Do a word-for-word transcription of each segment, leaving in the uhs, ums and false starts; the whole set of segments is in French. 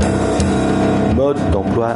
Mode d'emploi.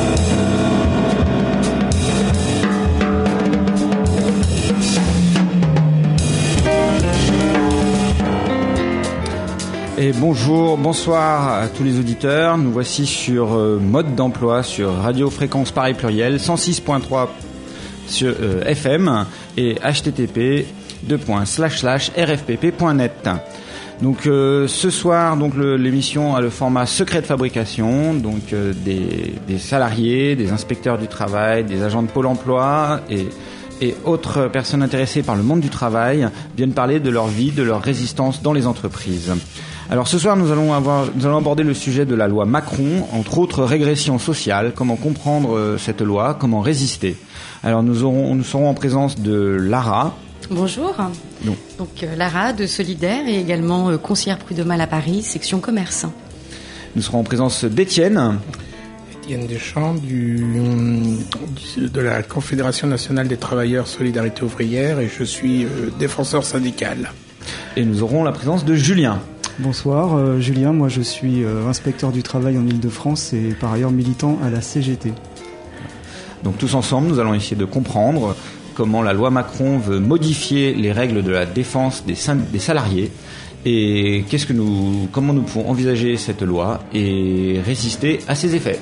Et bonjour, bonsoir à tous les auditeurs. Nous voici sur euh, Mode d'emploi sur Radio Fréquence Paris Pluriel cent six point trois sur euh, F M et H T T P deux points slash slash R F P P point net. Donc euh, ce soir, donc le, l'émission a le format secret de fabrication, donc euh, des, des salariés, des inspecteurs du travail, des agents de Pôle emploi et et autres personnes intéressées par le monde du travail viennent parler de leur vie, de leur résistance dans les entreprises. Alors ce soir, nous allons avoir, nous allons aborder le sujet de la loi Macron, entre autres régression sociale, comment comprendre euh, cette loi, comment résister. Alors nous aurons, nous serons en présence de Lara. Bonjour. Donc, Donc euh, Lara de Solidaire et également euh, conseillère prud'homale à Paris, section commerce. Nous serons en présence d'Étienne. Étienne Deschamps du, de la Confédération nationale des travailleurs Solidarité ouvrière et je suis euh, défenseur syndical. Et nous aurons la présence de Julien. Bonsoir, euh, Julien, moi je suis euh, inspecteur du travail en Île-de-France et par ailleurs militant à la C G T. Donc tous ensemble, nous allons essayer de comprendre comment la loi Macron veut modifier les règles de la défense des, des salariés et qu'est-ce que nous, comment nous pouvons envisager cette loi et résister à ses effets.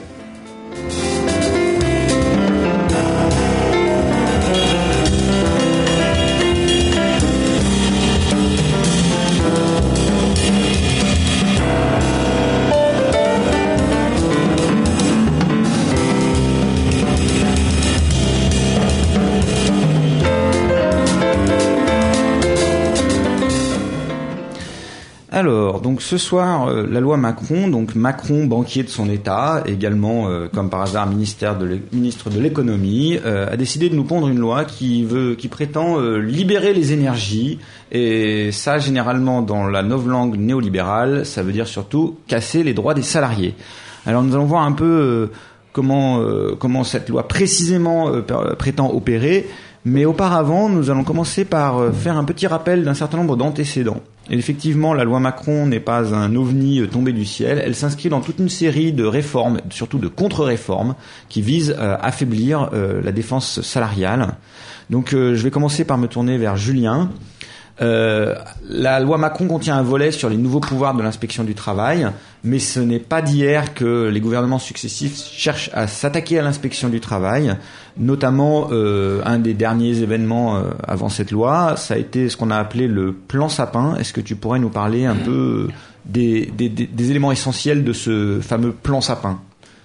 Alors, donc ce soir, euh, la loi Macron, donc Macron, banquier de son État, également, euh, comme par hasard, ministère de ministre de l'économie, euh, a décidé de nous pondre une loi qui veut, qui prétend euh, libérer les énergies, et ça, généralement, dans la novlangue néolibérale, ça veut dire surtout casser les droits des salariés. Alors, nous allons voir un peu euh, comment euh, comment cette loi précisément euh, prétend opérer, mais auparavant, nous allons commencer par euh, faire un petit rappel d'un certain nombre d'antécédents. Et effectivement, la loi Macron n'est pas un ovni tombé du ciel. Elle s'inscrit dans toute une série de réformes, surtout de contre-réformes, qui visent à affaiblir euh, la défense salariale. Donc, euh, je vais commencer par me tourner vers Julien. Euh, la loi Macron contient un volet sur les nouveaux pouvoirs de l'inspection du travail, mais ce n'est pas d'hier que les gouvernements successifs cherchent à s'attaquer à l'inspection du travail. Notamment, euh, un des derniers événements euh, avant cette loi, ça a été ce qu'on a appelé le plan Sapin. Est-ce que tu pourrais nous parler un peu des, des, des, des éléments essentiels de ce fameux plan Sapin ?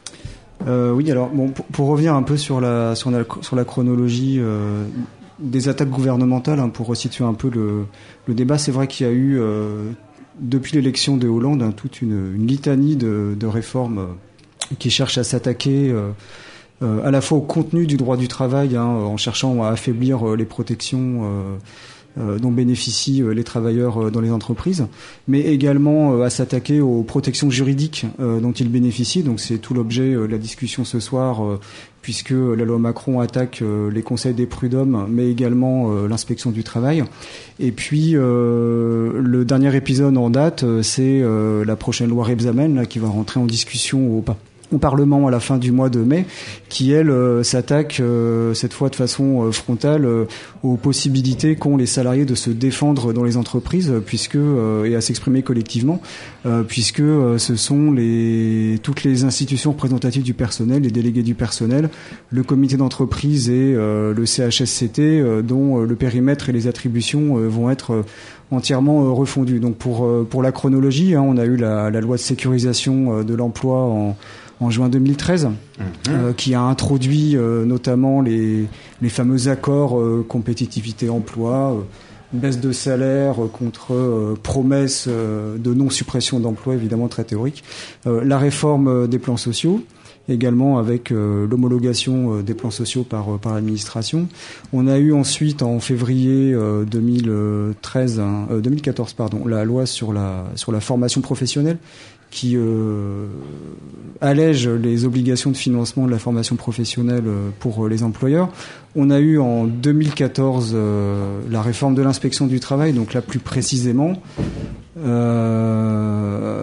Euh, oui, alors bon, pour, pour revenir un peu sur la sur la, sur la chronologie euh, des attaques gouvernementales, hein, pour resituer un peu le, le débat, c'est vrai qu'il y a eu euh, depuis l'élection de Hollande hein, toute une, une litanie de, de réformes euh, qui cherchent à s'attaquer euh, euh, à la fois au contenu du droit du travail, hein, en cherchant à affaiblir euh, les protections euh, euh, dont bénéficient euh, les travailleurs euh, dans les entreprises, mais également euh, à s'attaquer aux protections juridiques euh, dont ils bénéficient. Donc c'est tout l'objet euh, de la discussion ce soir, euh, puisque la loi Macron attaque euh, les conseils des prud'hommes, mais également euh, l'inspection du travail. Et puis euh, le dernier épisode en date, euh, c'est euh, la prochaine loi Rebsamen là, qui va rentrer en discussion au pas. au Parlement à la fin du mois de mai, qui elle euh, s'attaque euh, cette fois de façon euh, frontale euh, aux possibilités qu'ont les salariés de se défendre dans les entreprises, puisque euh, et à s'exprimer collectivement, euh, puisque euh, ce sont les toutes les institutions représentatives du personnel, les délégués du personnel, le comité d'entreprise et euh, le C H S C T, euh, dont euh, le périmètre et les attributions euh, vont être euh, entièrement euh, refondus. Donc pour euh, pour la chronologie, hein, on a eu la, la loi de sécurisation euh, de l'emploi en en juin deux mille treize, mmh. euh, qui a introduit euh, notamment les, les fameux accords euh, compétitivité-emploi, euh, baisse de salaire euh, contre euh, promesse euh, de non-suppression d'emploi, évidemment très théorique, euh, la réforme euh, des plans sociaux, également avec euh, l'homologation euh, des plans sociaux par, euh, par l'administration. On a eu ensuite, en février euh, deux mille treize, hein, euh, deux mille quatorze, pardon, la loi sur la, sur la formation professionnelle, qui euh, allège les obligations de financement de la formation professionnelle pour les employeurs. On a eu en deux mille quatorze euh, la réforme de l'inspection du travail, donc là plus précisément, euh,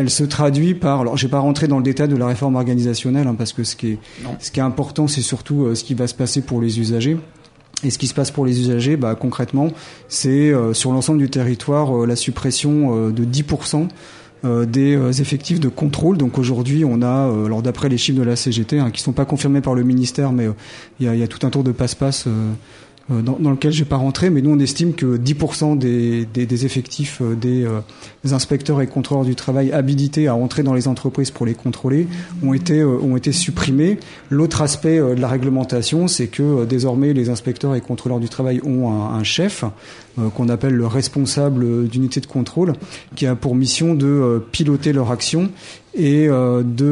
elle se traduit par. Alors, je vais pas rentrer dans le détail de la réforme organisationnelle, hein, parce que ce qui est, non. ce qui est important, c'est surtout euh, ce qui va se passer pour les usagers. Et ce qui se passe pour les usagers, bah, concrètement, c'est euh, sur l'ensemble du territoire euh, la suppression euh, de dix pour cent euh, des euh, effectifs de contrôle. Donc aujourd'hui, on a, euh, alors d'après les chiffres de la C G T, hein, qui sont pas confirmés par le ministère, mais il euh, y, y a tout un tour de passe-passe euh, Dans, dans lequel je vais pas rentrer, mais nous on estime que dix pour cent des, des, des effectifs des, euh, des inspecteurs et contrôleurs du travail habilités à entrer dans les entreprises pour les contrôler ont été euh, ont été supprimés. L'autre aspect euh, de la réglementation, c'est que euh, désormais les inspecteurs et contrôleurs du travail ont un, un chef euh, qu'on appelle le responsable d'unité de contrôle, qui a pour mission de euh, piloter leur action et euh, de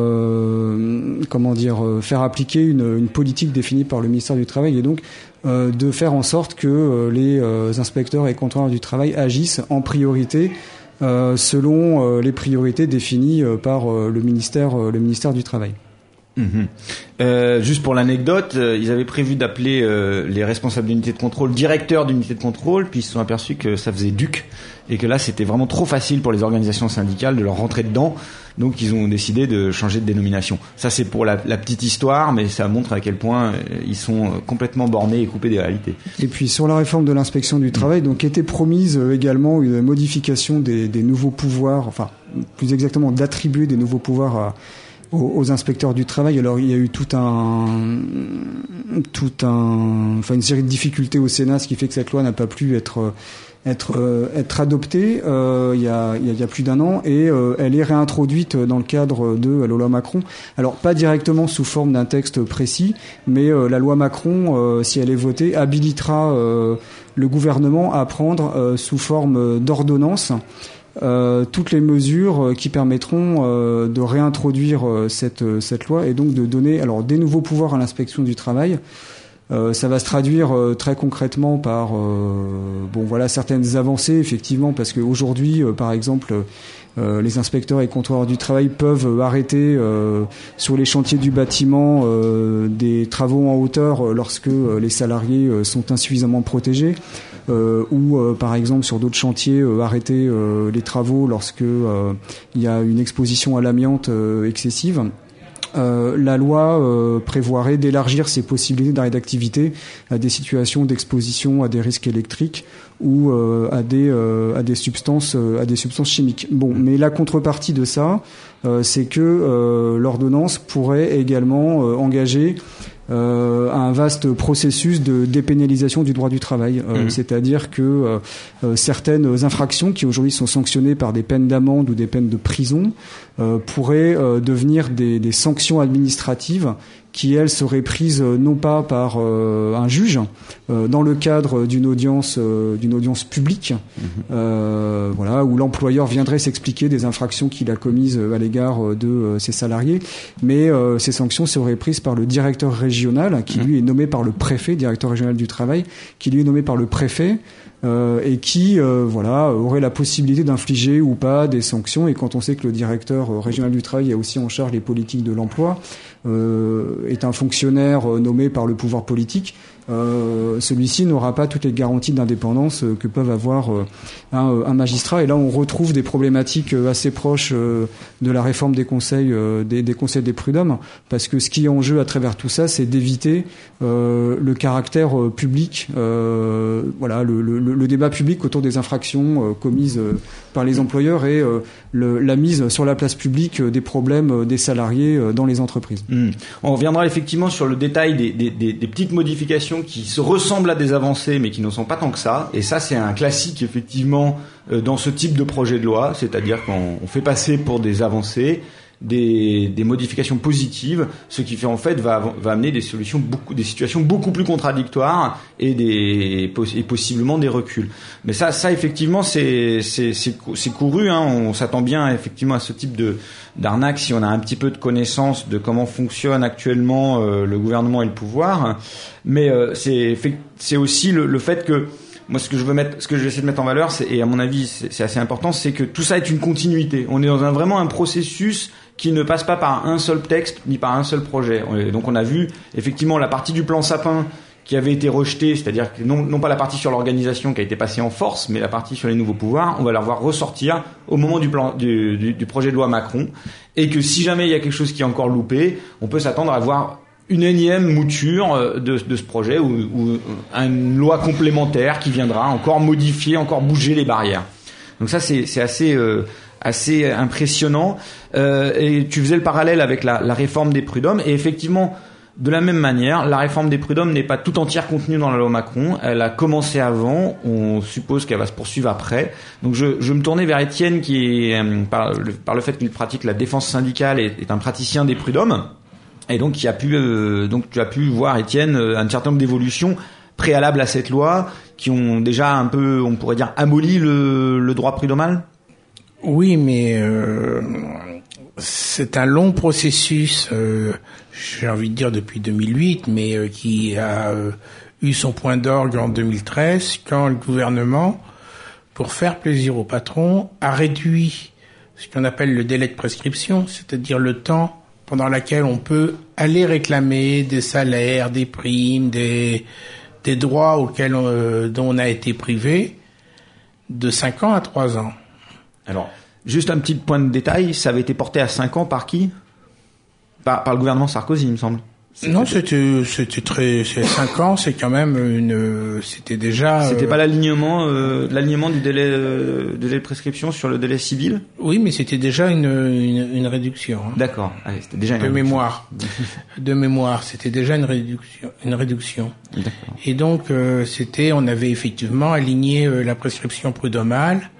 euh, comment dire euh, faire appliquer une, une politique définie par le ministère du Travail, et donc euh, de faire en sorte que euh, les euh, inspecteurs et contrôleurs du travail agissent en priorité euh, selon euh, les priorités définies euh, par euh, le ministère euh, le ministère du Travail. Mmh. Euh, juste pour l'anecdote, euh, ils avaient prévu d'appeler euh, les responsables d'unité de contrôle directeurs d'unité de contrôle, puis ils se sont aperçus que ça faisait duc et que là c'était vraiment trop facile pour les organisations syndicales de leur rentrer dedans, donc ils ont décidé de changer de dénomination. Ça c'est pour la, la petite histoire, mais ça montre à quel point euh, ils sont complètement bornés et coupés des réalités. Et puis sur la réforme de l'inspection du travail, donc était promise euh, également une modification des, des nouveaux pouvoirs, enfin plus exactement d'attribuer des nouveaux pouvoirs à aux inspecteurs du travail. Alors il y a eu tout un, tout un, enfin une série de difficultés au Sénat, ce qui fait que cette loi n'a pas pu être être être adoptée euh, il y a il y a plus d'un an, et euh, elle est réintroduite dans le cadre de la loi Macron. Alors pas directement sous forme d'un texte précis, mais euh, la loi Macron, euh, si elle est votée, habilitera euh, le gouvernement à prendre euh, sous forme d'ordonnance Euh, toutes les mesures qui permettront euh, de réintroduire euh, cette cette loi, et donc de donner alors des nouveaux pouvoirs à l'inspection du travail. Euh, ça va se traduire euh, très concrètement par euh, bon voilà certaines avancées effectivement, parce qu'aujourd'hui euh, par exemple euh, les inspecteurs et contrôleurs du travail peuvent arrêter euh, sur les chantiers du bâtiment euh, des travaux en hauteur euh, lorsque euh, les salariés euh, sont insuffisamment protégés. Euh, ou euh, par exemple sur d'autres chantiers euh, arrêter euh, les travaux lorsque euh, il y a une exposition à l'amiante euh, excessive. Euh, la loi euh, prévoirait d'élargir ces possibilités d'arrêt d'activité à des situations d'exposition à des risques électriques ou euh, à des euh, à des substances euh, à des substances chimiques. Bon, mais la contrepartie de ça, euh, c'est que euh, l'ordonnance pourrait également euh, engager Euh, un vaste processus de dépénalisation du droit du travail, euh, mmh. c'est-à-dire que euh, euh, certaines infractions qui aujourd'hui sont sanctionnées par des peines d'amende ou des peines de prison euh, pourraient euh, devenir des, des sanctions administratives qui, elles, seraient prises euh, non pas par euh, un juge euh, dans le cadre d'une audience euh, d'une audience publique, mmh. euh, voilà, où l'employeur viendrait s'expliquer des infractions qu'il a commises à l'égard de euh, ses salariés, mais euh, ces sanctions seraient prises par le directeur régional, qui lui est nommé par le préfet, directeur régional du travail, qui lui est nommé par le préfet, euh, et qui euh, voilà aurait la possibilité d'infliger ou pas des sanctions. Et quand on sait que le directeur euh, régional du travail a aussi en charge les politiques de l'emploi, euh, est un fonctionnaire euh, nommé par le pouvoir politique, Euh, celui-ci n'aura pas toutes les garanties d'indépendance euh, que peuvent avoir euh, un, un magistrat. Et là, on retrouve des problématiques euh, assez proches euh, de la réforme des conseils, euh, des, des conseils des prud'hommes, parce que ce qui est en jeu à travers tout ça, c'est d'éviter euh, le caractère euh, public, euh, voilà, le, le, le débat public autour des infractions euh, commises euh, par les employeurs, et euh, le, la mise sur la place publique euh, des problèmes euh, des salariés euh, dans les entreprises. Mmh. On reviendra effectivement sur le détail des, des, des, des petites modifications qui se ressemblent à des avancées mais qui ne sont pas tant que ça, et ça c'est un classique effectivement euh, dans ce type de projet de loi, c'est-à-dire qu'on on fait passer pour des avancées des, des modifications positives, ce qui fait en fait va, va amener des solutions beaucoup, des situations beaucoup plus contradictoires et des et possiblement des reculs. Mais ça, ça effectivement c'est c'est c'est, c'est couru, hein. On s'attend bien effectivement à ce type de d'arnaque si on a un petit peu de connaissance de comment fonctionne actuellement euh, le gouvernement et le pouvoir. Mais euh, c'est c'est aussi le, le fait que moi, ce que je veux mettre, ce que je vais essayer de mettre en valeur, c'est, et à mon avis, c'est, c'est assez important, c'est que tout ça est une continuité. On est dans un vraiment un processus qui ne passe pas par un seul texte ni par un seul projet. Et donc, on a vu effectivement la partie du plan Sapin qui avait été rejetée, c'est-à-dire que non, non pas la partie sur l'organisation qui a été passée en force, mais la partie sur les nouveaux pouvoirs, on va la voir ressortir au moment du, plan, du, du, du projet de loi Macron, et que si jamais il y a quelque chose qui est encore loupé, on peut s'attendre à voir une énième mouture de, de ce projet, ou, ou une loi complémentaire qui viendra encore modifier, encore bouger les barrières. Donc ça, c'est, c'est assez, euh, assez impressionnant. Euh, et tu faisais le parallèle avec la, la réforme des prud'hommes, et effectivement, de la même manière, la réforme des prud'hommes n'est pas tout entière contenue dans la loi Macron. Elle a commencé avant. On suppose qu'elle va se poursuivre après. Donc, je, je me tournais vers Étienne, qui est, par le, par le fait qu'il pratique la défense syndicale, est, est un praticien des prud'hommes. Et donc, qui a pu, euh, donc, tu as pu voir, Étienne, un certain nombre d'évolutions préalables à cette loi, qui ont déjà un peu, on pourrait dire, amolli le, le droit prud'homal. Oui, mais euh, c'est un long processus. Euh, j'ai envie de dire depuis deux mille huit, mais euh, qui a euh, eu son point d'orgue en deux mille treize, quand le gouvernement, pour faire plaisir aux patrons, a réduit ce qu'on appelle le délai de prescription, c'est-à-dire le temps pendant lequel on peut aller réclamer des salaires, des primes, des, des droits auxquels on, euh, dont on a été privé, de cinq ans à trois ans. Alors, juste un petit point de détail, ça avait été porté à cinq ans par qui ? Par, par le gouvernement Sarkozy, il me semble. C'était... Non, c'était, c'était très, c'est cinq ans, c'est quand même une, c'était déjà. C'était euh... pas l'alignement, euh, l'alignement du délai, euh, délai de prescription sur le délai civil. Oui, mais c'était déjà une, une, une réduction. Hein. D'accord. Allez, c'était déjà une de réduction. mémoire. de mémoire, c'était déjà une réduction, une réduction. D'accord. Et donc, euh, c'était, on avait effectivement aligné euh, la prescription prud'homale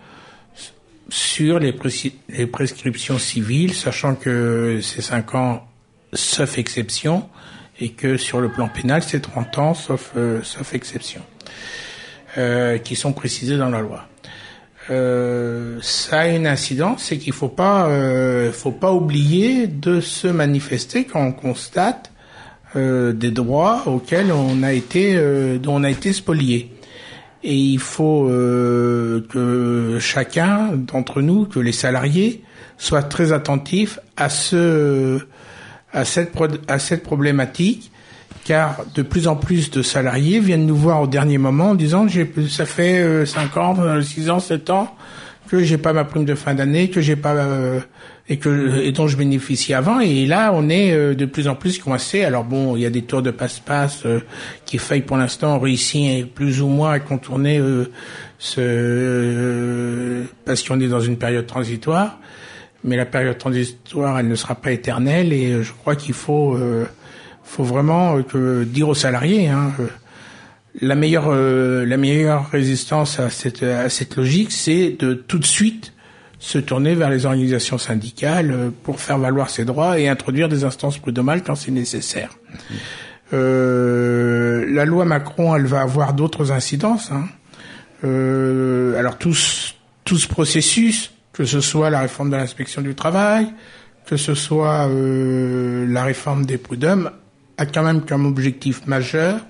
sur les, pres- les prescriptions civiles, sachant que c'est cinq ans sauf exception, et que sur le plan pénal, c'est trente ans sauf, euh, sauf exception, euh, qui sont précisés dans la loi. Euh, ça a une incidence, c'est qu'il faut pas, euh, faut pas oublier de se manifester quand on constate euh, des droits auxquels on a été, euh, dont on a été spolié. Et il faut euh, que chacun d'entre nous, que les salariés, soient très attentifs à ce à cette à cette problématique, car de plus en plus de salariés viennent nous voir au dernier moment en disant j'ai ça fait euh, cinq ans, six ans, sept ans que j'ai pas ma prime de fin d'année, que j'ai pas euh, et que et dont je bénéficie avant, et là on est euh, de plus en plus coincé. Alors bon, il y a des tours de passe-passe euh, qui faillent pour l'instant réussir plus ou moins à contourner euh, ce euh, parce qu'on est dans une période transitoire. Mais la période transitoire, elle ne sera pas éternelle, et je crois qu'il faut, euh, faut vraiment euh, que dire aux salariés, hein, euh, la meilleure, euh, la meilleure résistance à cette, à cette logique, c'est de tout de suite se tourner vers les organisations syndicales euh, pour faire valoir ses droits et introduire des instances prud'homales quand c'est nécessaire. Mmh. Euh, la loi Macron, elle va avoir d'autres incidences. Hein. Euh, alors tout, tout ce processus, que ce soit la réforme de l'inspection du travail, que ce soit euh, la réforme des prud'hommes, a quand même comme objectif majeur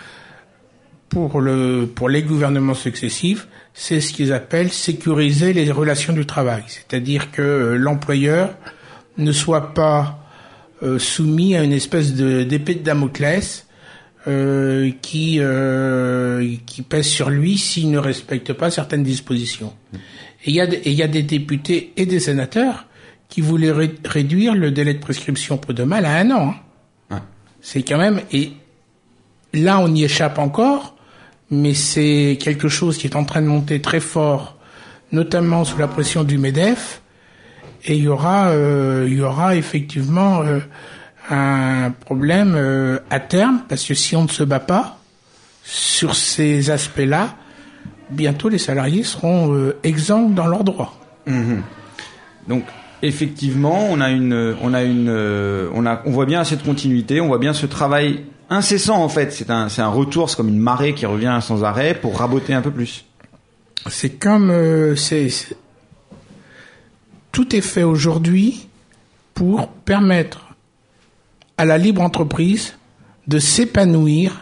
pour le pour les gouvernements successifs, c'est ce qu'ils appellent sécuriser les relations du travail, c'est-à-dire que euh, l'employeur ne soit pas euh, soumis à une espèce de d'épée de Damoclès euh, qui euh, qui pèse sur lui s'il ne respecte pas certaines dispositions. Et il y a, il y a des députés et des sénateurs qui voulaient ré- réduire le délai de prescription prud'homale à un an. Hein. Ouais. C'est quand même, et là on y échappe encore, mais c'est quelque chose qui est en train de monter très fort, notamment sous la pression du MEDEF, et il y aura, euh, il y aura effectivement euh, un problème euh, à terme, parce que si on ne se bat pas sur ces aspects-là, bientôt les salariés seront euh, exempts dans leurs droits. Mmh. Donc effectivement, on a une, on a une, euh, on a, on voit bien cette continuité, on voit bien ce travail incessant en fait. C'est un, c'est un retour, c'est comme une marée qui revient sans arrêt pour raboter un peu plus. C'est comme, euh, c'est, c'est, tout est fait aujourd'hui pour permettre à la libre entreprise de s'épanouir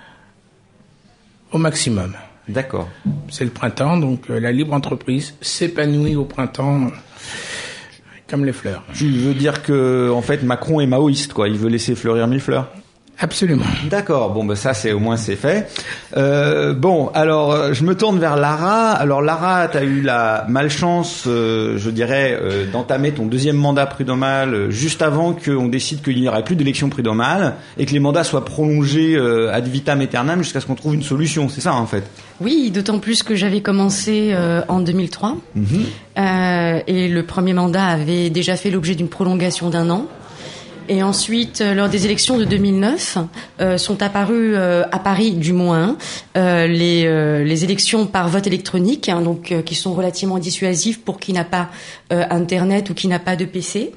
au maximum. D'accord. C'est le printemps, donc euh, la libre entreprise s'épanouit au printemps euh, comme les fleurs. Tu veux dire que en fait Macron est maoïste, quoi. Il veut laisser fleurir mille fleurs. Absolument. D'accord. Bon, ben ça, c'est au moins c'est fait. Euh, bon, alors je me tourne vers Lara. Alors Lara, t'as eu la malchance, euh, je dirais, euh, d'entamer ton deuxième mandat prud'homal euh, juste avant qu'on décide qu'il n'y aurait plus d'élection prud'homale et que les mandats soient prolongés euh, ad vitam aeternam jusqu'à ce qu'on trouve une solution. C'est ça, en fait. Oui, d'autant plus que j'avais commencé euh, en deux mille trois Mmh. euh, et le premier mandat avait déjà fait l'objet d'une prolongation d'un an. Et ensuite, euh, lors des élections de deux mille neuf, euh, sont apparues, euh, à Paris du moins, euh, les, euh, les élections par vote électronique, hein, donc euh, qui sont relativement dissuasives pour qui n'a pas euh, Internet ou qui n'a pas de P C.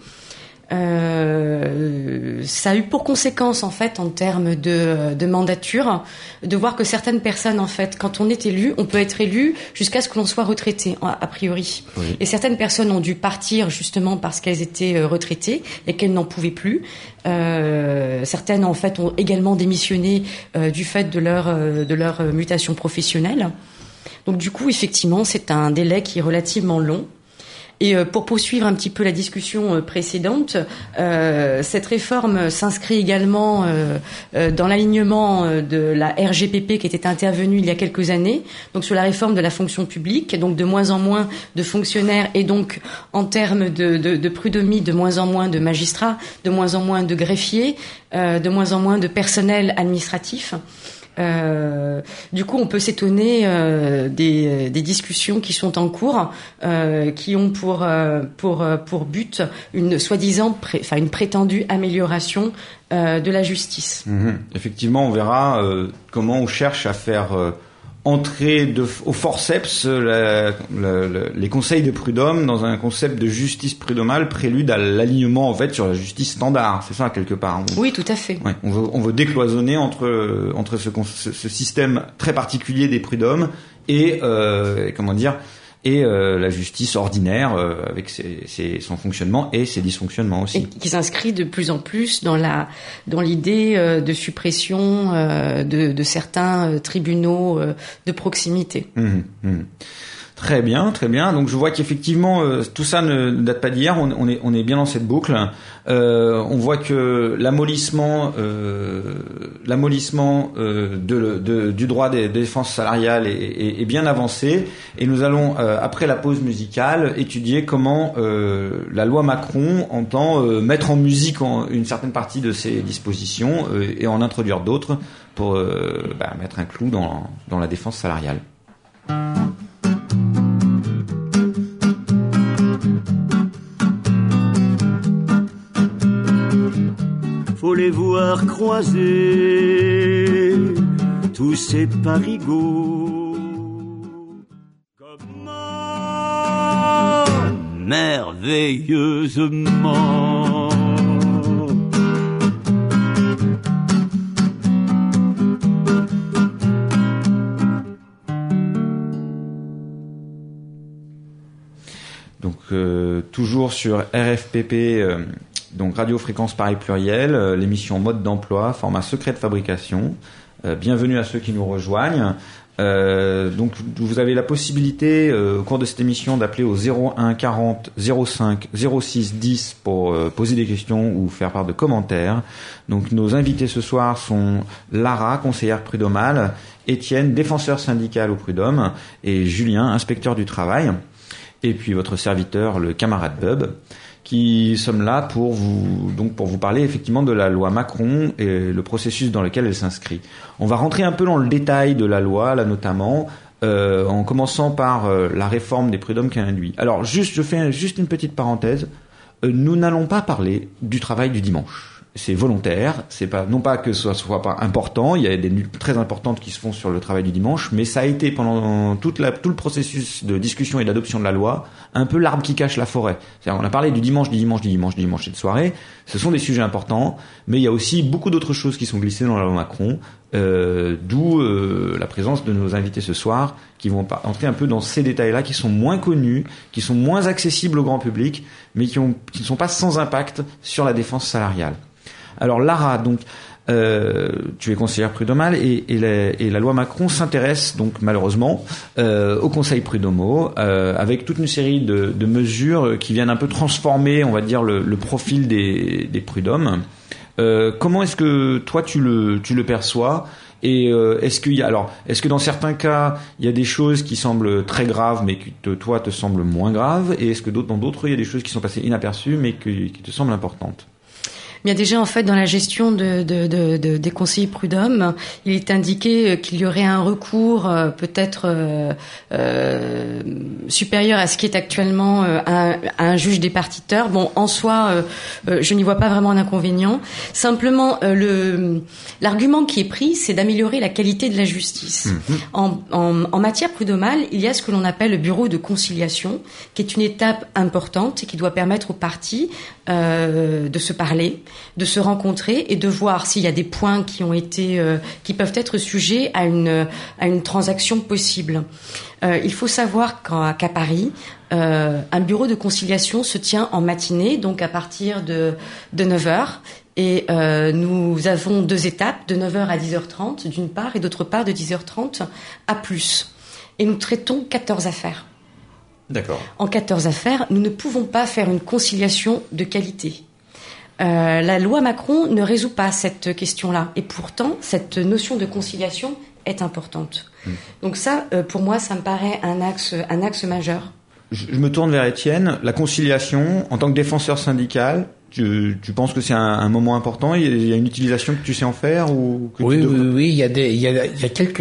Euh, ça a eu pour conséquence en fait en termes de, de mandature de voir que certaines personnes en fait quand on est élu on peut être élu jusqu'à ce que l'on soit retraité a priori oui. Et certaines personnes ont dû partir justement parce qu'elles étaient retraitées et qu'elles n'en pouvaient plus. Euh, certaines en fait ont également démissionné euh, du fait de leur euh, de leur mutation professionnelle. Donc du coup effectivement c'est un délai qui est relativement long. Et pour poursuivre un petit peu la discussion précédente, euh, cette réforme s'inscrit également euh, dans l'alignement de la R G P P qui était intervenue il y a quelques années, donc sur la réforme de la fonction publique, donc de moins en moins de fonctionnaires et donc en termes de, de, de prud'homie, de moins en moins de magistrats, de moins en moins de greffiers, euh, de moins en moins de personnel administratif. Euh, du coup, on peut s'étonner euh, des, des discussions qui sont en cours, euh, qui ont pour euh, pour pour but une soi-disant, pré, enfin une prétendue amélioration euh, de la justice. Mmh. Effectivement, on verra euh, comment on cherche à faire euh, entrer de, au forceps la, la, la, les conseils de prud'homme dans un concept de justice prud'homale prélude à l'alignement en fait sur la justice standard. C'est ça quelque part. On, oui, tout à fait. Ouais, on veut on veut décloisonner entre entre ce, ce, ce système très particulier des prud'hommes et euh, comment dire et euh, la justice ordinaire euh, avec ses, ses, son fonctionnement et ses dysfonctionnements aussi. Et qui s'inscrit de plus en plus dans la dans l'idée euh, de suppression euh, de, de certains euh, tribunaux euh, de proximité. Mmh, mmh. Très bien, très bien. Donc je vois qu'effectivement euh, tout ça ne date pas d'hier. On, on est on est bien dans cette boucle. Euh, on voit que l'amollissement euh, l'amollissement euh, de, de, du droit des, des défenses salariales est, est, est bien avancé. Et nous allons euh, après la pause musicale étudier comment euh, la loi Macron entend euh, mettre en musique en, une certaine partie de ces dispositions euh, et en introduire d'autres pour euh, bah, mettre un clou dans dans la défense salariale. Faut les voir croiser tous ces parigots. Comment merveilleusement donc euh, toujours sur R F P P euh, donc Radio Fréquence Paris Pluriel, euh, l'émission Mode d'emploi, format secret de fabrication. Euh, bienvenue à ceux qui nous rejoignent. Euh, donc vous avez la possibilité euh, au cours de cette émission d'appeler au zéro un quarante zéro cinq zéro six dix pour euh, poser des questions ou faire part de commentaires. Donc nos invités ce soir sont Lara, conseillère prud'homale, Étienne, défenseur syndical au prud'homme, et Julien, inspecteur du travail. Et puis votre serviteur, le camarade Bub, qui sommes là pour vous donc pour vous parler effectivement de la loi Macron et le processus dans lequel elle s'inscrit. On va rentrer un peu dans le détail de la loi, là notamment, euh, en commençant par euh, la réforme des prud'hommes qu'elle induit. Alors juste, je fais juste une petite parenthèse. Euh, nous n'allons pas parler du travail du dimanche. C'est volontaire, c'est pas non pas que ce soit pas important, il y a des luttes très importantes qui se font sur le travail du dimanche, mais ça a été pendant toute la, tout le processus de discussion et d'adoption de la loi un peu l'arbre qui cache la forêt. C'est-à-dire, on a parlé du dimanche, du dimanche, du dimanche, du dimanche et de soirée. Ce sont des sujets importants, mais il y a aussi beaucoup d'autres choses qui sont glissées dans la loi Macron, euh, d'où euh, la présence de nos invités ce soir, qui vont entrer un peu dans ces détails-là, qui sont moins connus, qui sont moins accessibles au grand public, mais qui, ont, qui ne sont pas sans impact sur la défense salariale. Alors Lara, donc euh, tu es conseillère prud'homale et, et, la, et la loi Macron s'intéresse donc malheureusement euh, au Conseil prud'homo euh, avec toute une série de, de mesures qui viennent un peu transformer, on va dire, le, le profil des, des prud'hommes. Euh, comment est-ce que toi tu le tu le perçois? Et euh, est-ce qu'il y a alors est-ce que dans certains cas il y a des choses qui semblent très graves mais qui te, toi te semblent moins graves, et est-ce que d'autres, dans d'autres il y a des choses qui sont passées inaperçues mais qui, qui te semblent importantes? Bien déjà, en fait, dans la gestion de, de, de, de, des conseillers prud'hommes, il est indiqué qu'il y aurait un recours euh, peut-être euh, euh, supérieur à ce qui est actuellement euh, à, à un juge départiteur. Bon, en soi, euh, euh, je n'y vois pas vraiment d'inconvénient. Simplement, euh, le l'argument qui est pris, c'est d'améliorer la qualité de la justice. Mmh. En, en, en matière prud'homale, il y a ce que l'on appelle le bureau de conciliation, qui est une étape importante et qui doit permettre aux parties euh, de se parler, de se rencontrer et de voir s'il y a des points qui ont été, euh, qui peuvent être sujets à une à une transaction possible. Euh, il faut savoir qu'à, qu'à Paris, euh, un bureau de conciliation se tient en matinée, donc à partir de de neuf heures. Et euh, nous avons deux étapes, de neuf heures à dix heures trente d'une part, et d'autre part de dix heures trente à plus. Et nous traitons quatorze affaires. D'accord. En quatorze affaires, nous ne pouvons pas faire une conciliation de qualité. Euh, la loi Macron ne résout pas cette question-là. Et pourtant, cette notion de conciliation est importante. Mmh. Donc ça, euh, pour moi, ça me paraît un axe, un axe majeur. Je, je me tourne vers Étienne. La conciliation, en tant que défenseur syndical, tu, tu penses que c'est un, un moment important? Il y a une utilisation que tu sais en faire ou que oui, tu oui, oui. Il y a des, il y a, il y a quelques,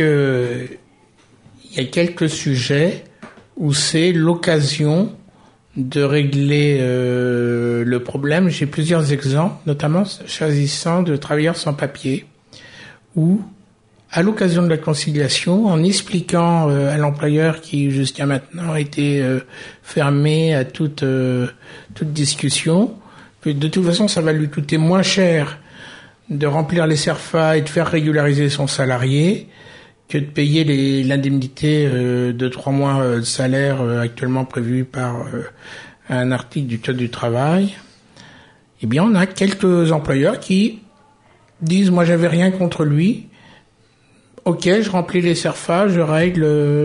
il y a quelques sujets où c'est l'occasion de régler euh, le problème. J'ai plusieurs exemples, notamment s'agissant de travailleurs sans papier, où, à l'occasion de la conciliation, en expliquant euh, à l'employeur qui jusqu'à maintenant a été euh, fermé à toute euh, toute discussion, que de toute façon ça va lui coûter moins cher de remplir les CERFA et de faire régulariser son salarié que de payer les, l'indemnité euh, de trois mois de salaire euh, actuellement prévue par euh, un article du Code du travail. Eh bien, on a quelques employeurs qui disent, moi, j'avais rien contre lui. Ok, je remplis les CERFA, je règle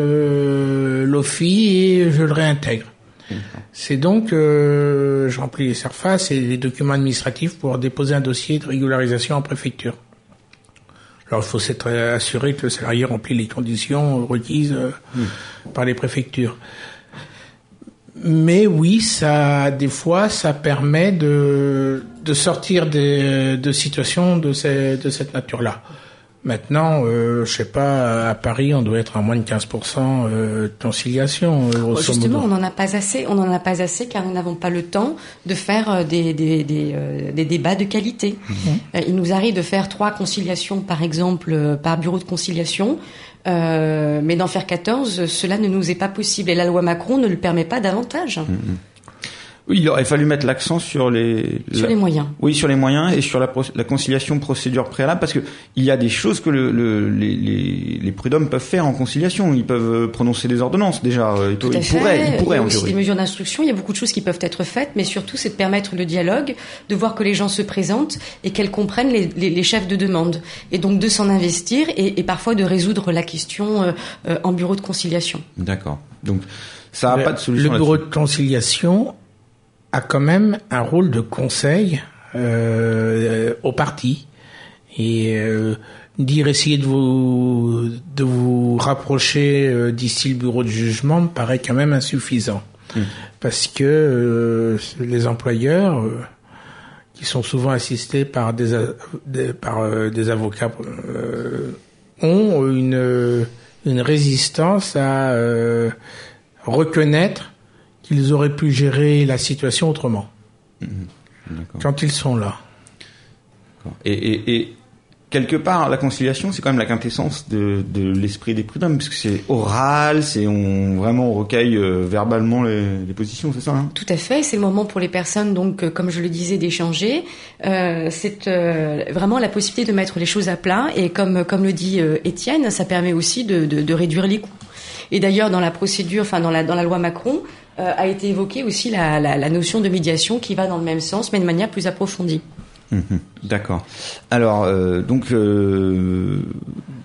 euh, l'O F I et je le réintègre. Mmh. C'est donc, euh, je remplis les CERFA, c'est les documents administratifs pour déposer un dossier de régularisation en préfecture. Alors, il faut s'être assuré que le salarié remplit les conditions requises euh, mmh. par les préfectures. Mais oui, ça, des fois, ça permet de, de sortir des, de situations de, ces, de cette nature-là. Maintenant, euh, je sais pas, à Paris, on doit être à moins de quinze pour cent euh, de conciliation. Euh, Justement, on n'en a pas assez. On n'en a pas assez car nous n'avons pas le temps de faire des des des, euh, des débats de qualité. Mmh. Euh, il nous arrive de faire trois conciliations, par exemple, euh, par bureau de conciliation. Euh, mais d'en faire quatorze, cela ne nous est pas possible. Et la loi Macron ne le permet pas davantage. Mmh. Oui, il aurait fallu mettre l'accent sur les sur la, les moyens. Oui, sur les moyens et sur la, la conciliation procédure préalable, parce que il y a des choses que le, le, les, les, les prud'hommes peuvent faire en conciliation. Ils peuvent prononcer des ordonnances déjà. Ils, Tout à ils fait. pourraient, ils pourraient il y a en aussi théorie. des mesures d'instruction. Il y a beaucoup de choses qui peuvent être faites, mais surtout c'est de permettre le dialogue, de voir que les gens se présentent et qu'elles comprennent les, les, les chefs de demande, et donc de s'en investir et, et parfois de résoudre la question euh, euh, en bureau de conciliation. D'accord. Donc ça n'a pas de solution. Le bureau de conciliation a quand même un rôle de conseil euh, au parti, et euh, dire essayer de vous de vous rapprocher euh, d'ici le bureau de jugement me paraît quand même insuffisant, mmh. parce que euh, les employeurs euh, qui sont souvent assistés par des, des par euh, des avocats euh, ont une une résistance à euh, reconnaître qu'ils auraient pu gérer la situation autrement. Mmh, quand ils sont là. Et, et, et quelque part, la conciliation, c'est quand même la quintessence de, de l'esprit des prud'hommes, parce que c'est oral, c'est on vraiment on recueille euh, verbalement les, les positions, c'est ça, hein? Tout à fait. C'est le moment pour les personnes, donc, euh, comme je le disais, d'échanger. Euh, c'est euh, vraiment la possibilité de mettre les choses à plat, et comme comme le dit euh, Étienne, ça permet aussi de, de, de réduire les coûts. Et d'ailleurs, dans la procédure, enfin dans la dans la loi Macron, euh, a été évoquée aussi la, la, la notion de médiation qui va dans le même sens, mais de manière plus approfondie. Mmh, d'accord. Alors, euh, donc, euh,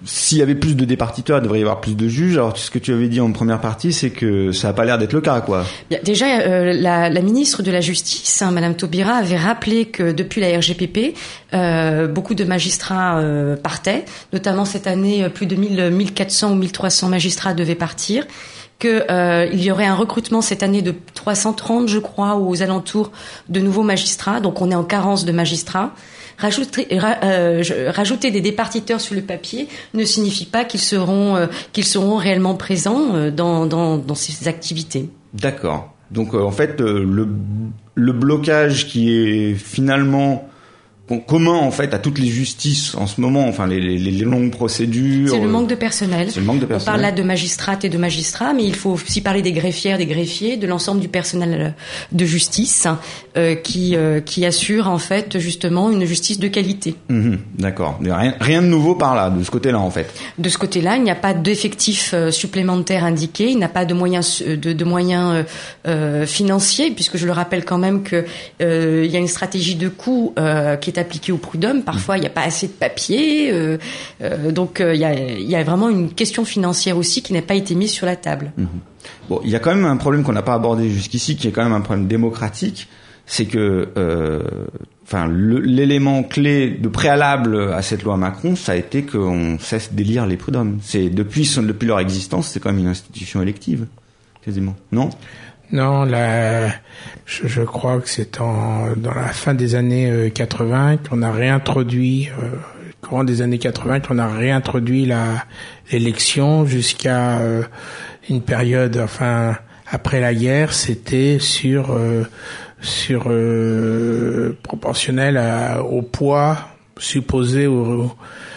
s'il y avait plus de départiteurs, il devrait y avoir plus de juges. Alors, ce que tu avais dit en première partie, c'est que ça n'a pas l'air d'être le cas, quoi. Bien, déjà, euh, la, la ministre de la Justice, hein, Madame Taubira, avait rappelé que depuis la R G P P, euh, beaucoup de magistrats euh, partaient. Notamment cette année, plus de mille quatre cents ou mille trois cents magistrats devaient partir. Que euh, il y aurait un recrutement cette année de trois cent trente, je crois, ou aux alentours de nouveaux magistrats. Donc on est en carence de magistrats. Rajouter, ra, euh, rajouter des départiteurs sur le papier ne signifie pas qu'ils seront euh, qu'ils seront réellement présents euh, dans, dans dans ces activités. D'accord. Donc euh, en fait euh, le le blocage qui est finalement commun en fait à toutes les justices en ce moment, enfin les, les, les longues procédures. C'est le manque de personnel. C'est le manque de personnel. On parle là de magistrates et de magistrats, mais il faut aussi parler des greffières, des greffiers, de l'ensemble du personnel de justice euh, qui euh, qui assure en fait justement une justice de qualité. Mmh, d'accord. Rien, rien de nouveau par là, de ce côté-là en fait. De ce côté-là, il n'y a pas d'effectifs euh, supplémentaires indiqués, il n'y a pas de moyens de, de moyens euh, euh, financiers, puisque je le rappelle quand même que euh, il y a une stratégie de coût euh, qui est appliqué au prud'homme. Parfois, il n'y a pas assez de papier. Euh, euh, donc, euh, il y a, il y a vraiment une question financière aussi qui n'a pas été mise sur la table. Mmh. Bon, il y a quand même un problème qu'on n'a pas abordé jusqu'ici, qui est quand même un problème démocratique. C'est que, euh, enfin, le, l'élément clé de préalable à cette loi Macron, ça a été qu'on cesse d'élire les prud'hommes. C'est depuis, son, depuis leur existence, c'est quand même une institution élective, quasiment. Non? Non, la, je, je crois que c'est en, dans la fin des années euh, quatre-vingts qu'on a réintroduit, euh, courant des années quatre-vingts, qu'on a réintroduit la, l'élection jusqu'à euh, une période, enfin, après la guerre, c'était sur, euh, sur, euh, proportionnel à, au poids supposé au,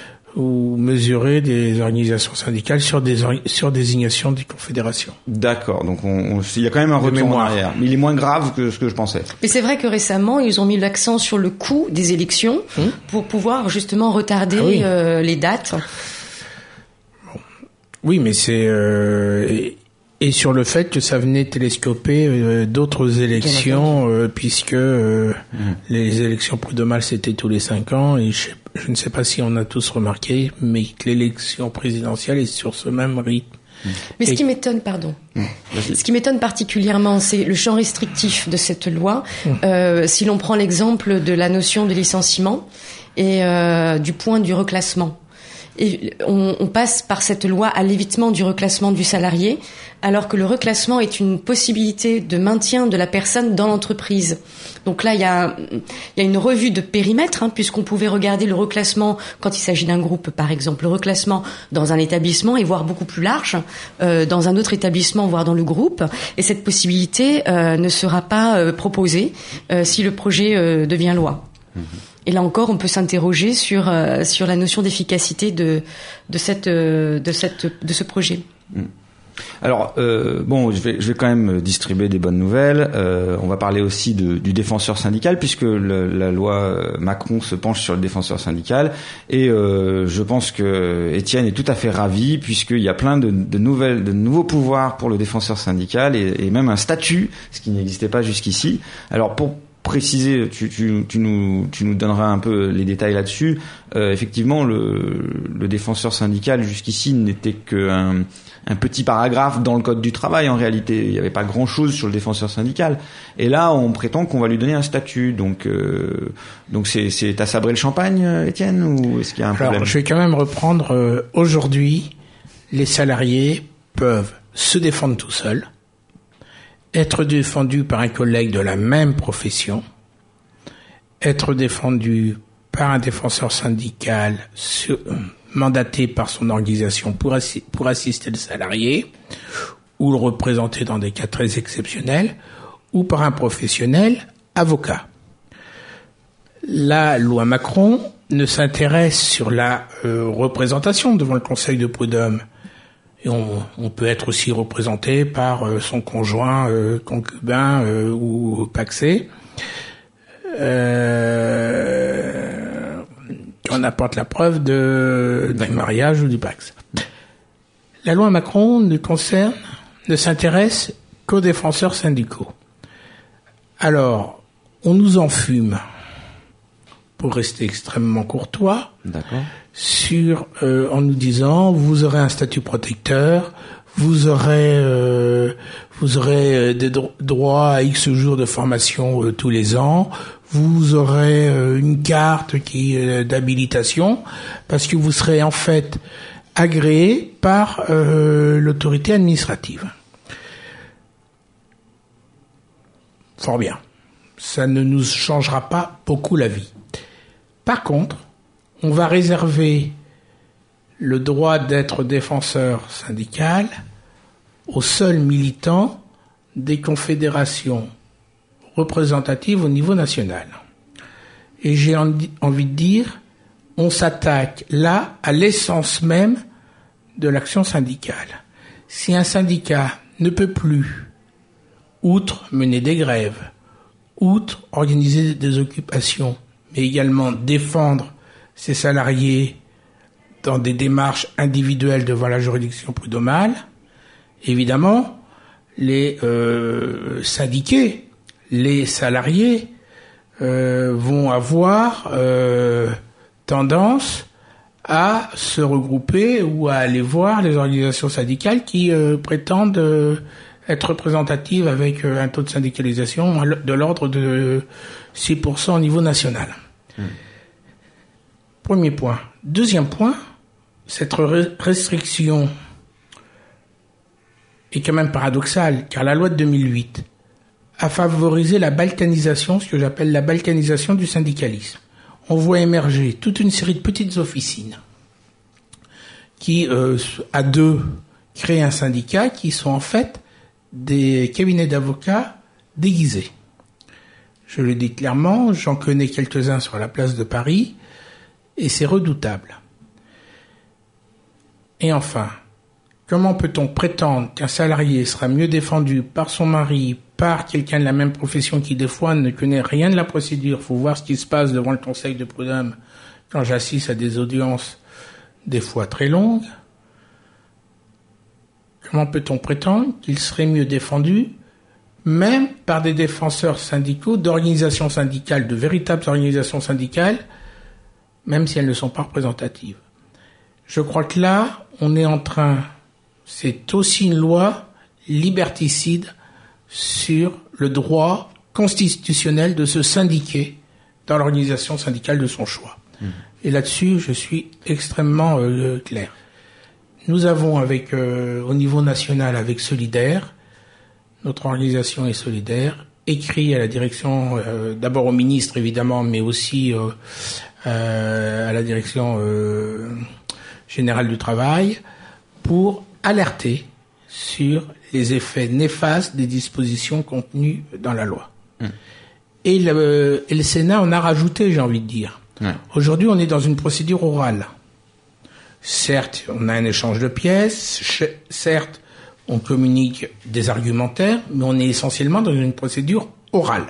ou mesurer des organisations syndicales sur des sur désignation des confédérations. D'accord, donc on, on, il y a quand même un retour en arrière, mais il est moins grave que ce que je pensais. Mais c'est vrai que récemment, ils ont mis l'accent sur le coût des élections hum. pour pouvoir justement retarder ah oui. euh, les dates. Bon. Oui, mais c'est euh, et, et sur le fait que ça venait télescoper euh, d'autres élections, euh, puisque euh, mmh. les élections prud'homales c'était tous les cinq ans, et je, je ne sais pas si on a tous remarqué, mais que l'élection présidentielle est sur ce même rythme. Mmh. Mais et... ce qui m'étonne, pardon, mmh. ce qui m'étonne particulièrement, c'est le champ restrictif de cette loi. Mmh. Euh, si l'on prend l'exemple de la notion de licenciement et euh, du point du reclassement. Et on, on passe par cette loi à l'évitement du reclassement du salarié, alors que le reclassement est une possibilité de maintien de la personne dans l'entreprise. Donc là, il y a, il y a une revue de périmètre, hein, puisqu'on pouvait regarder le reclassement quand il s'agit d'un groupe, par exemple, le reclassement dans un établissement et voire beaucoup plus large, euh, dans un autre établissement, voire dans le groupe. Et cette possibilité euh, ne sera pas euh, proposée euh, si le projet euh, devient loi. Mmh. Et là encore, on peut s'interroger sur euh, sur la notion d'efficacité de de cette euh, de cette de ce projet. Alors euh, bon, je vais je vais quand même distribuer des bonnes nouvelles. Euh, on va parler aussi de, du défenseur syndical, puisque le, la loi Macron se penche sur le défenseur syndical, et euh, je pense que Étienne est tout à fait ravi, puisqu'il y a plein de, de nouvelles de nouveaux pouvoirs pour le défenseur syndical, et, et même un statut, ce qui n'existait pas jusqu'ici. Alors pour préciser, tu, tu, tu, nous, tu nous donneras un peu les détails là-dessus. Euh, effectivement, le, le défenseur syndical jusqu'ici n'était qu'un un petit paragraphe dans le code du travail. En réalité, il n'y avait pas grand-chose sur le défenseur syndical. Et là, on prétend qu'on va lui donner un statut. Donc, euh, donc c'est, c'est à sabrer le champagne, Étienne, ou est-ce qu'il y a un problème ? Alors, je vais quand même reprendre. Euh, aujourd'hui, les salariés peuvent se défendre tout seuls, être défendu par un collègue de la même profession, être défendu par un défenseur syndical sur, mandaté par son organisation pour, assi- pour assister le salarié, ou le représenter dans des cas très exceptionnels, ou par un professionnel avocat. La loi Macron ne s'intéresse sur la euh, représentation devant le Conseil de prud'homme. Et on, on peut être aussi représenté par euh, son conjoint, euh, concubin euh, ou pacsé. Euh, on apporte la preuve de, du mariage ou du pax. La loi Macron ne concerne, ne s'intéresse qu'aux défenseurs syndicaux. Alors, on nous enfume pour rester extrêmement courtois, D'accord. sur euh, en nous disant vous aurez un statut protecteur, vous aurez euh, vous aurez des dro- droits à X jours de formation euh, tous les ans, vous aurez euh, une carte qui euh, d'habilitation parce que vous serez en fait agréé par euh, l'autorité administrative. Fort bien. Ça ne nous changera pas beaucoup la vie. Par contre, on va réserver le droit d'être défenseur syndical aux seuls militants des confédérations représentatives au niveau national. Et j'ai envie de dire, on s'attaque là à l'essence même de l'action syndicale. Si un syndicat ne peut plus, outre mener des grèves, outre organiser des occupations, mais également défendre ses salariés dans des démarches individuelles devant la juridiction prud'homale, évidemment, les euh, syndiqués, les salariés euh, vont avoir euh, tendance à se regrouper ou à aller voir les organisations syndicales qui euh, prétendent euh, être représentatives avec euh, un taux de syndicalisation de l'ordre de six pour cent au niveau national. Mmh. Premier point. Deuxième point, cette restriction est quand même paradoxale, car la loi de deux mille huit a favorisé la balkanisation, ce que j'appelle la balkanisation du syndicalisme. On voit émerger toute une série de petites officines qui, euh, à deux, créent un syndicat qui sont en fait des cabinets d'avocats déguisés. Je le dis clairement, j'en connais quelques-uns sur la place de Paris, et c'est redoutable. Et enfin, comment peut-on prétendre qu'un salarié sera mieux défendu par son mari, par quelqu'un de la même profession qui des fois ne connaît rien de la procédure? Faut voir ce qui se passe devant le conseil de prud'homme quand j'assiste à des audiences des fois très longues. Comment peut-on prétendre qu'il serait mieux défendu même par des défenseurs syndicaux, d'organisations syndicales, de véritables organisations syndicales, même si elles ne sont pas représentatives? Je crois que là, on est en train, c'est aussi une loi liberticide sur le droit constitutionnel de se syndiquer dans l'organisation syndicale de son choix. Mmh. Et là-dessus, je suis extrêmement euh, clair. Nous avons avec, euh, au niveau national, avec Solidaire, notre organisation est solidaire, écrit à la direction, euh, d'abord au ministre évidemment, mais aussi euh, euh, à la direction euh, générale du travail, pour alerter sur les effets néfastes des dispositions contenues dans la loi. Mmh. Et, le, et le Sénat en a rajouté, j'ai envie de dire. Mmh. Aujourd'hui, on est dans une procédure orale. Certes, on a un échange de pièces, certes, on communique des argumentaires, mais on est essentiellement dans une procédure orale.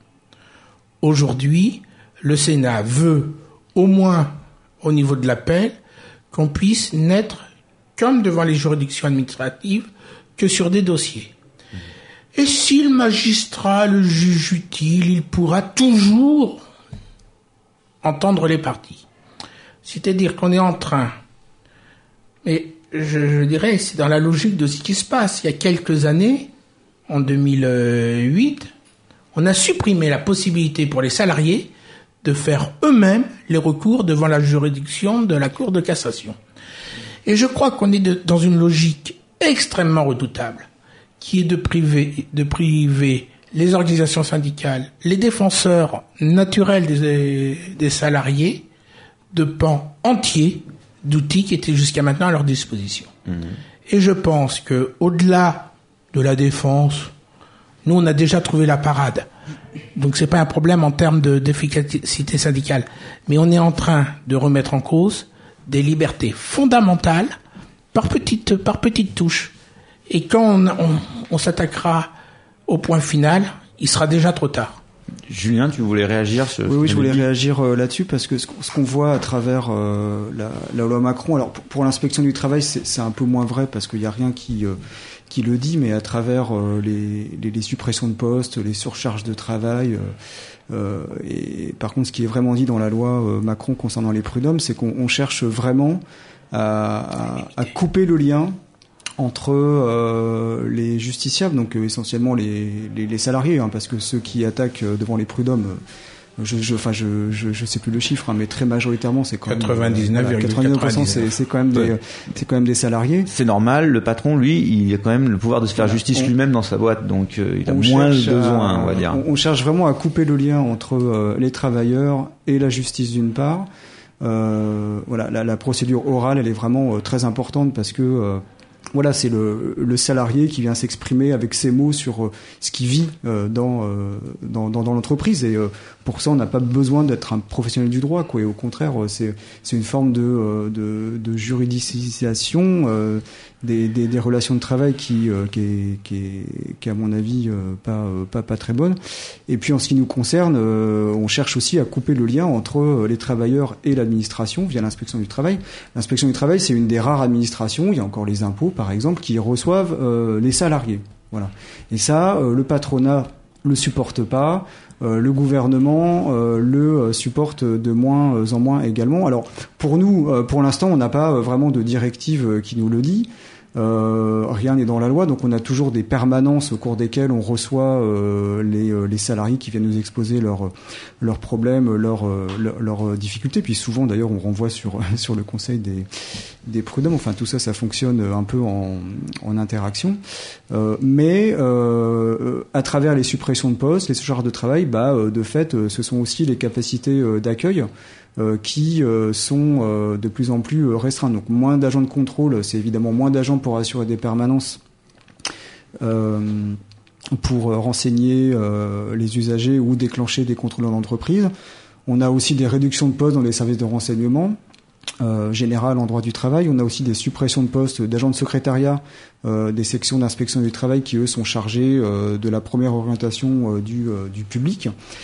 Aujourd'hui, le Sénat veut, au moins au niveau de l'appel, qu'on puisse n'être comme devant les juridictions administratives que sur des dossiers. Et si le magistrat le juge utile, il pourra toujours entendre les parties. C'est-à-dire qu'on est en train, mais je, je dirais, c'est dans la logique de ce qui se passe. Il y a quelques années, en deux mille huit, on a supprimé la possibilité pour les salariés de faire eux-mêmes les recours devant la juridiction de la Cour de cassation. Et je crois qu'on est de, dans une logique extrêmement redoutable, qui est de priver, de priver les organisations syndicales, les défenseurs naturels des, des salariés, de pans entiers d'outils qui étaient jusqu'à maintenant à leur disposition. Mmh. Et je pense que, au-delà de la défense, nous on a déjà trouvé la parade. Donc c'est pas un problème en termes de, d'efficacité syndicale, mais on est en train de remettre en cause des libertés fondamentales par petites par petites touches. Et quand on, on, on s'attaquera au point final, il sera déjà trop tard. Julien, tu voulais réagir sur Oui, oui, je voulais réagir euh, là-dessus parce que ce, ce qu'on voit à travers euh, la, la loi Macron, alors pour, pour l'inspection du travail, c'est, c'est un peu moins vrai parce qu'il n'y a rien qui euh, qui le dit, mais à travers euh, les, les, les suppressions de postes, les surcharges de travail, euh, euh, et par contre, ce qui est vraiment dit dans la loi euh, Macron concernant les prud'hommes, c'est qu'on on cherche vraiment à, à, à couper le lien entre euh, les justiciables, donc euh, essentiellement les, les, les salariés, hein, parce que ceux qui attaquent euh, devant les prud'hommes, euh, je, je, enfin, je, je, je sais plus le chiffre, hein, mais très majoritairement, c'est quand même quatre-vingt-dix-neuf virgule quatre-vingt-dix pour cent, c'est, c'est quand même des, ouais. c'est quand même des salariés. C'est normal. Le patron, lui, il a quand même le pouvoir de se faire Voilà. justice on, lui-même dans sa boîte, donc euh, il a moins le besoin, à, on va dire. On, on cherche vraiment à couper le lien entre euh, les travailleurs et la justice d'une part. Euh, voilà, la, la procédure orale, elle est vraiment euh, très importante parce que euh, voilà, c'est le, le salarié qui vient s'exprimer avec ses mots sur euh, ce qu'il vit euh, dans, euh, dans, dans dans l'entreprise, et euh, pour ça on n'a pas besoin d'être un professionnel du droit, quoi. Et au contraire, c'est c'est une forme de euh, de, de juridicisation euh, des, des des relations de travail qui euh, qui est qui est qui est à mon avis euh, pas euh, pas pas très bonne. Et puis en ce qui nous concerne, euh, on cherche aussi à couper le lien entre les travailleurs et l'administration via l'inspection du travail. L'inspection du travail, c'est une des rares administrations, il y a encore les impôts par exemple, qui reçoivent euh, les salariés. Voilà. Et ça, euh, le patronat le supporte pas, euh, le gouvernement euh, le supporte de moins en moins également. Alors pour nous, euh, pour l'instant, on n'a pas vraiment de directive qui nous le dit. Euh, rien n'est dans la loi, donc on a toujours des permanences au cours desquelles on reçoit euh, les, les salariés qui viennent nous exposer leurs leurs problèmes, leurs leurs, leurs difficultés. Puis souvent, d'ailleurs, on renvoie sur sur le conseil des des prud'hommes. Enfin, tout ça, ça fonctionne un peu en, en interaction. Euh, mais euh, à travers les suppressions de postes, les surcharges de travail, bah, de fait, ce sont aussi les capacités d'accueil Euh, qui euh, sont euh, de plus en plus euh, restreints. Donc moins d'agents de contrôle, c'est évidemment moins d'agents pour assurer des permanences, euh, pour euh, renseigner euh, les usagers ou déclencher des contrôles en entreprise. On a aussi des réductions de postes dans les services de renseignement euh, général en droit du travail. On a aussi des suppressions de postes d'agents de secrétariat, euh, des sections d'inspection du travail qui, eux, sont chargés euh, de la première orientation euh, du, euh, du public.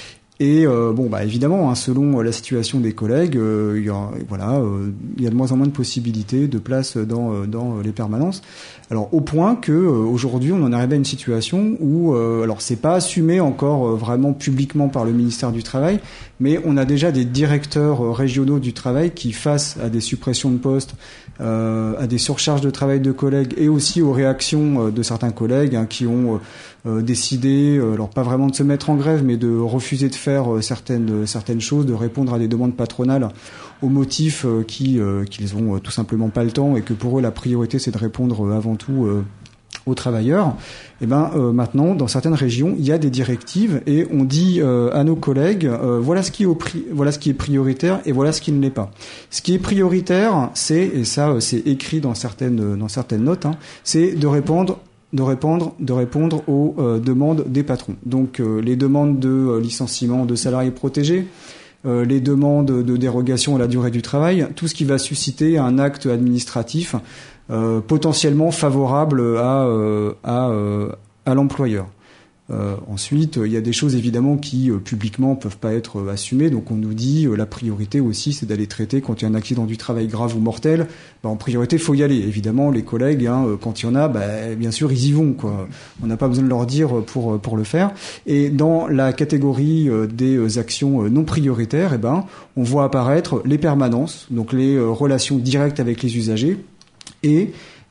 Et euh, bon, bah évidemment, hein, selon la situation des collègues, euh, il y a, voilà, euh, il y a de moins en moins de possibilités de place dans dans les permanences. Alors au point que euh, aujourd'hui, on en arrive à une situation où, euh, alors c'est pas assumé encore euh, vraiment publiquement par le ministère du Travail, mais on a déjà des directeurs euh, régionaux du travail qui, face à des suppressions de postes, euh, à des surcharges de travail de collègues et aussi aux réactions euh, de certains collègues hein, qui ont euh, décidé, euh, alors pas vraiment de se mettre en grève, mais de refuser de faire euh, certaines certaines choses, de répondre à des demandes patronales au motif euh, qui euh, qu'ils ont euh, tout simplement pas le temps et que pour eux la priorité c'est de répondre euh, avant tout euh, aux travailleurs. Et ben euh, maintenant, dans certaines régions, il y a des directives et on dit euh, à nos collègues euh, voilà ce qui est au pri- voilà ce qui est prioritaire et voilà ce qui ne l'est pas. Ce qui est prioritaire, c'est, et ça euh, c'est écrit dans certaines dans certaines notes, hein, c'est de répondre de répondre, de répondre aux euh, demandes des patrons. Donc euh, les demandes de euh, licenciement de salariés protégés, euh, les demandes de dérogation à la durée du travail, tout ce qui va susciter un acte administratif euh, potentiellement favorable à, euh, à, euh, à l'employeur. Euh, ensuite, il y a des choses évidemment qui euh, publiquement peuvent pas être euh, assumées. Donc on nous dit euh, la priorité aussi, c'est d'aller traiter quand il y a un accident du travail grave ou mortel. Bah, en priorité, faut y aller. Évidemment, les collègues, hein, euh, quand il y en a, bah, bien sûr, ils y vont, quoi. On n'a pas besoin de leur dire pour pour le faire. Et dans la catégorie euh, des actions euh, non prioritaires, eh ben, on voit apparaître les permanences, donc les euh, relations directes avec les usagers et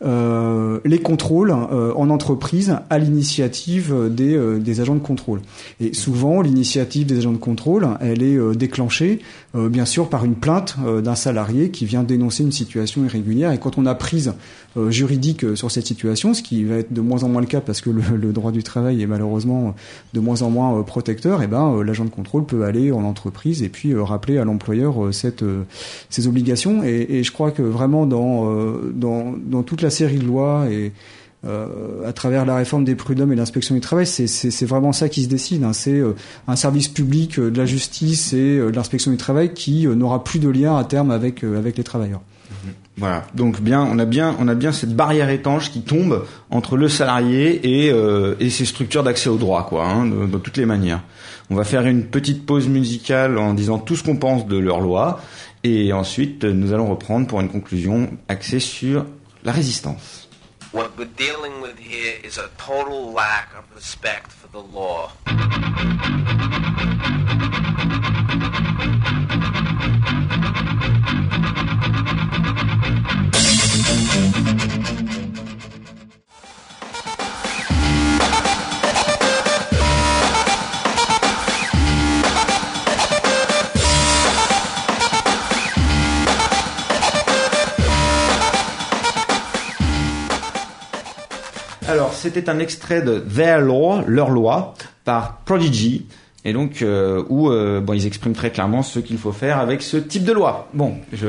Euh, les contrôles euh, en entreprise à l'initiative des, euh, des agents de contrôle. Et souvent, l'initiative des agents de contrôle, elle est euh, déclenchée, euh, bien sûr, par une plainte euh, d'un salarié qui vient dénoncer une situation irrégulière. Et quand on a prise euh, juridique sur cette situation, ce qui va être de moins en moins le cas parce que le, le droit du travail est malheureusement de moins en moins euh, protecteur, et ben euh, l'agent de contrôle peut aller en entreprise et puis euh, rappeler à l'employeur euh, cette euh, ses obligations. Et, et je crois que vraiment dans euh, dans dans toute la série de lois et euh, à travers la réforme des prud'hommes et l'inspection du travail, c'est, c'est, c'est vraiment ça qui se décide. Hein. C'est euh, un service public euh, de la justice et euh, de l'inspection du travail qui euh, n'aura plus de lien à terme avec euh, avec les travailleurs. Mmh. Voilà. Donc bien, on a bien, on a bien cette barrière étanche qui tombe entre le salarié et euh, et ses structures d'accès au droit, quoi, hein, de, de toutes les manières. On va faire une petite pause musicale en disant tout ce qu'on pense de leur loi, et ensuite nous allons reprendre pour une conclusion axée sur la résistance. What we're dealing with here is a total lack of respect for the law. Alors, c'était un extrait de Their Law, leur loi, par Prodigy, et donc euh, où euh, bon, ils expriment très clairement ce qu'il faut faire avec ce type de loi. Bon, je.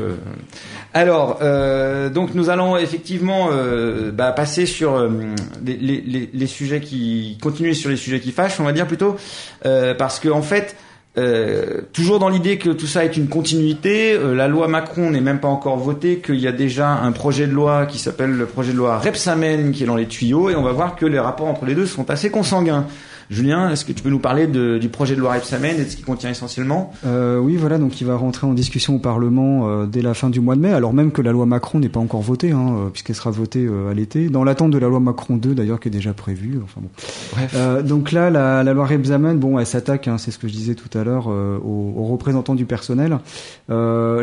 Alors, euh, donc nous allons effectivement euh, bah, passer sur euh, les, les, les sujets qui continuer sur les sujets qui fâchent, on va dire plutôt, euh, parce que en fait. Euh, toujours dans l'idée que tout ça est une continuité, euh, la loi Macron n'est même pas encore votée, qu'il y a déjà un projet de loi qui s'appelle le projet de loi Rebsamen qui est dans les tuyaux, et on va voir que les rapports entre les deux sont assez consanguins. Julien, est-ce que tu peux nous parler de, du projet de loi Rebsamen et de ce qu'il contient essentiellement ? euh, Oui, voilà, donc il va rentrer en discussion au Parlement euh, dès la fin du mois de mai, alors même que la loi Macron n'est pas encore votée, hein, euh, puisqu'elle sera votée euh, à l'été, dans l'attente de la loi Macron deux d'ailleurs, qui est déjà prévue. Enfin bon. Bref. Euh, donc là, la, la loi Rebsamen, bon, elle s'attaque, hein, c'est ce que je disais tout à l'heure, euh, aux, aux représentants du personnel. Euh,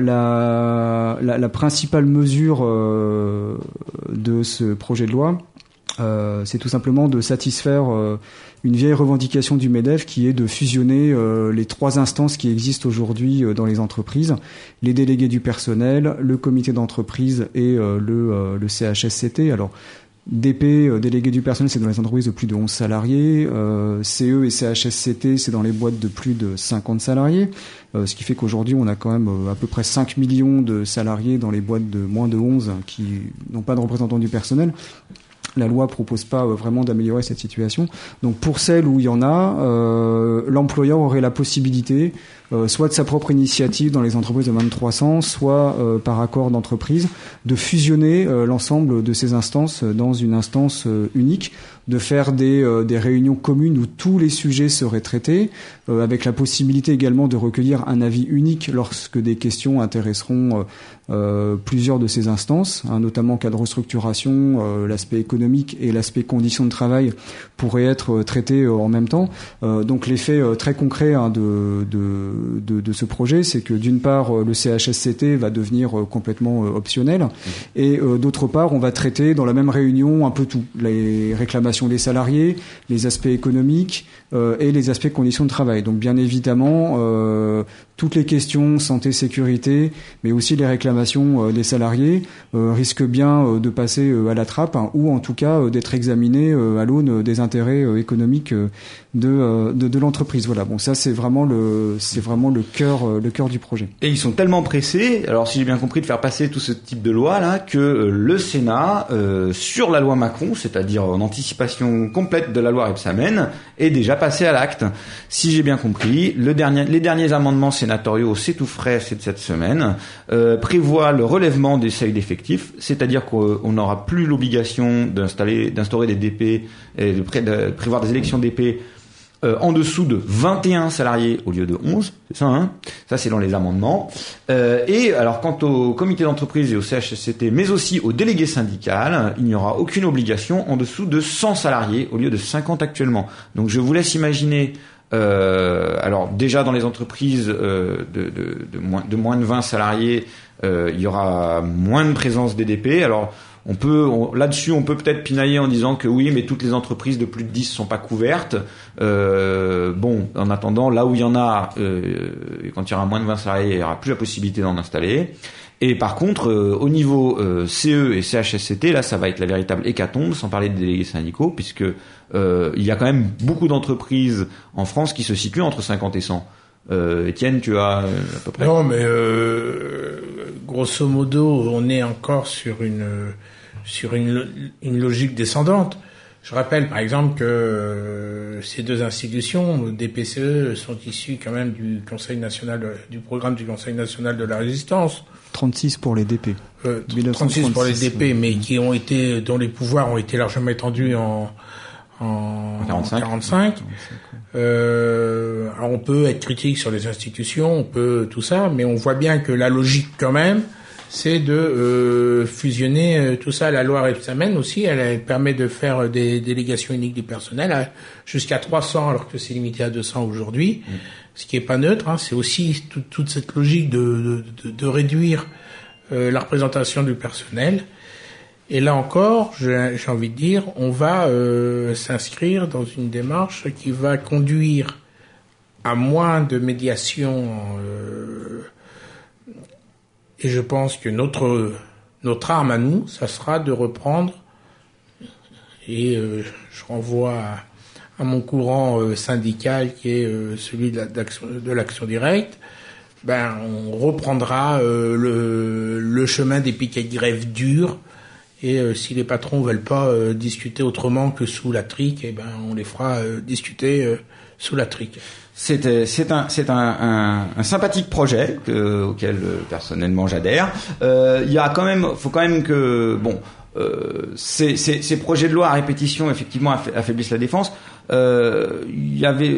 la, la, la principale mesure euh, de ce projet de loi, euh, c'est tout simplement de satisfaire euh, une vieille revendication du MEDEF qui est de fusionner euh, les trois instances qui existent aujourd'hui euh, dans les entreprises, les délégués du personnel, le comité d'entreprise et euh, le, euh, le C H S C T. Alors, D P, euh, délégué du personnel, c'est dans les entreprises de plus de onze salariés, euh, C E et C H S C T, c'est dans les boîtes de plus de cinquante salariés, euh, ce qui fait qu'aujourd'hui, on a quand même euh, à peu près cinq millions de salariés dans les boîtes de moins de onze qui n'ont pas de représentants du personnel. La loi propose pas vraiment d'améliorer cette situation. Donc pour celles où il y en a, euh, l'employeur aurait la possibilité, euh, soit de sa propre initiative dans les entreprises de moins de trois cents, soit euh, par accord d'entreprise, de fusionner euh, l'ensemble de ces instances dans une instance euh, unique, de faire des, euh, des réunions communes où tous les sujets seraient traités, euh, avec la possibilité également de recueillir un avis unique lorsque des questions intéresseront euh, euh, plusieurs de ces instances, hein, notamment en cas de restructuration, euh, l'aspect économique et l'aspect conditions de travail pourraient être euh, traités euh, en même temps. Euh, donc l'effet euh, très concret hein, de, de, de, de ce projet, c'est que d'une part, euh, le C H S C T va devenir euh, complètement euh, optionnel, et euh, d'autre part, on va traiter dans la même réunion un peu tout, les réclamations des salariés, les aspects économiques euh, et les aspects conditions de travail. Donc bien évidemment, euh, toutes les questions santé, sécurité, mais aussi les réclamations euh, des salariés euh, risquent bien euh, de passer euh, à la trappe, hein, ou en tout cas euh, d'être examinées euh, à l'aune des intérêts euh, économiques euh, de, euh, de de l'entreprise. Voilà. Bon, ça c'est vraiment le c'est vraiment le cœur euh, le cœur du projet. Et ils sont tellement pressés, alors si j'ai bien compris, de faire passer tout ce type de loi là, que euh, le Sénat euh, sur la loi Macron, c'est-à-dire en anticipation complète de la loi Rebsamen, est déjà passé à l'acte. Si j'ai bien compris, le dernier, les derniers amendements sénatoriaux, c'est tout frais, c'est de cette semaine, euh, prévoient le relèvement des seuils d'effectifs, c'est-à-dire qu'on n'aura plus l'obligation d'installer, d'instaurer des D P, et de, pré, de prévoir des élections D P Euh, en dessous de vingt et un salariés au lieu de onze, c'est ça, hein ? Ça, c'est dans les amendements. Euh, et alors, quant au comité d'entreprise et au C H S C T, mais aussi au délégué syndical, il n'y aura aucune obligation en dessous de cent salariés au lieu de cinquante actuellement. Donc, je vous laisse imaginer. Euh, alors, déjà dans les entreprises euh, de, de, de, moins, de moins de vingt salariés, euh, il y aura moins de présence des D P. Alors, On peut, on, là-dessus, on peut peut-être pinailler en disant que oui, mais toutes les entreprises de plus de dix sont pas couvertes. Euh, bon, en attendant, là où il y en a, euh, quand il y aura moins de vingt salariés, il y aura plus la possibilité d'en installer. Et par contre, euh, au niveau euh, C E et C H S C T, là, ça va être la véritable hécatombe, sans parler des délégués syndicaux, puisque euh, il y a quand même beaucoup d'entreprises en France qui se situent entre cinquante et cent. Euh, Étienne, tu as euh, à peu près. Non, mais euh, grosso modo, on est encore sur une sur une, une logique descendante. Je rappelle par exemple que euh, ces deux institutions, D P C E, sont issues quand même du Conseil national, de, du programme du Conseil national de la résistance. trente-six pour les D P. Euh, trente-six pour les D P, oui. Mais qui ont été, dont les pouvoirs ont été largement étendus en, en, quarante-cinq. En quarante-cinq. Euh, alors on peut être critique sur les institutions, on peut tout ça, mais on voit bien que la logique quand même, c'est de euh, fusionner euh, tout ça. La loi Rebsamen aussi, elle, elle permet de faire des délégations uniques du personnel à, jusqu'à trois cents, alors que c'est limité à deux cents aujourd'hui, mmh. Ce qui est pas neutre. Hein, c'est aussi tout, toute cette logique de, de, de réduire euh, la représentation du personnel. Et là encore, j'ai, j'ai envie de dire, on va euh, s'inscrire dans une démarche qui va conduire à moins de médiation. Euh, Et je pense que notre notre arme à nous, ça sera de reprendre, et euh, je renvoie à, à mon courant euh, syndical qui est euh, celui de, la, d'action, de l'action directe, ben on reprendra euh, le, le chemin des piquets de grève durs, et euh, si les patrons veulent pas euh, discuter autrement que sous la trique, et ben on les fera euh, discuter euh, sous la trique. C'est, c'est un, c'est un, un, un sympathique projet que, auquel euh, personnellement j'adhère. Euh, il y a quand même, faut quand même que, bon, euh, ces, ces, ces projets de loi à répétition effectivement affaiblissent la défense. Euh, il y avait